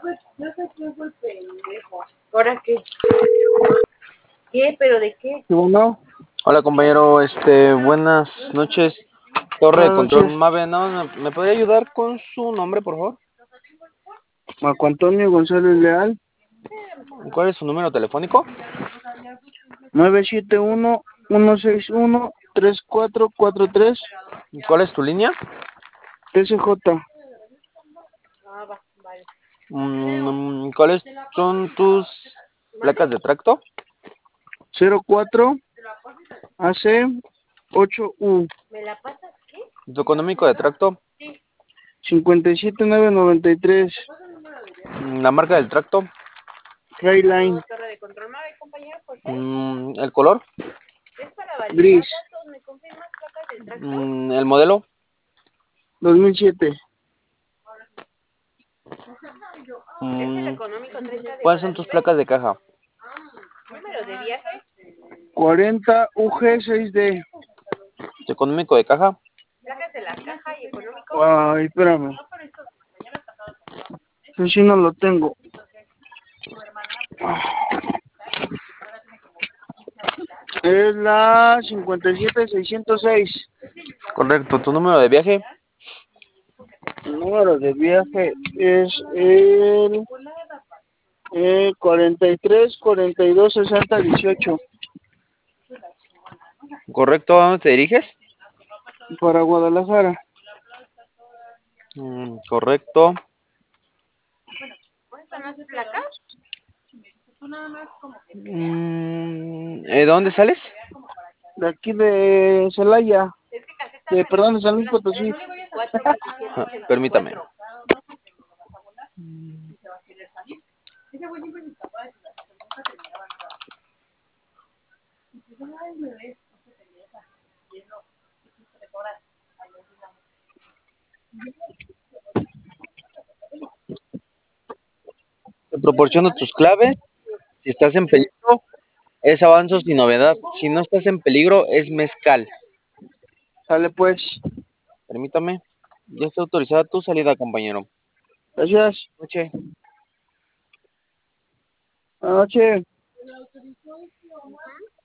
¿Ahora qué? ¿Qué? ¿Pero de qué? Uno, Hola compañero, buenas noches. Torre de buenas control noches. Mave, ¿no? ¿Me podría ayudar con su nombre, por favor? Marco Antonio González Leal, ¿Cuál es su número telefónico? 971-161-3443, ¿Y cuál es tu línea? TCJ, Vale. ¿Cuáles son tus placas de tracto? 04 AC 8U, ¿Me la pasas qué? ¿Tu económico de tracto? 57993, ¿La marca del tracto? Highline, Torre de control, compañero, ¿por qué? ¿El color? Es para validar gris, datos, ¿me confirmas placas del tracto? ¿El modelo? 2007. Es el económico 30 de ¿Cuáles son tus placas de caja? número de viaje, 40 UG6D. ¿Tu económico de caja? placas de la caja y económico. Ay, espérame. Eso sí no lo tengo. Es la 57606. Correcto. ¿Tu número de viaje? El número de viaje es el 43 42 60 18 Correcto. ¿A dónde te diriges? para Guadalajara. Correcto. ¿Cuáles son las placas? ¿De dónde sales? De aquí de Celaya. Es que caseta Perdón, de San Luis son Potosí. 4, 27, Permítame. 84. Te proporciono tus claves. Si estás en peligro, es avanzo sin novedad. Si no estás en peligro, es mezcal. Sale pues. Permítame. Ya está autorizada tu salida, compañero. Gracias. Noche. Buenas noches.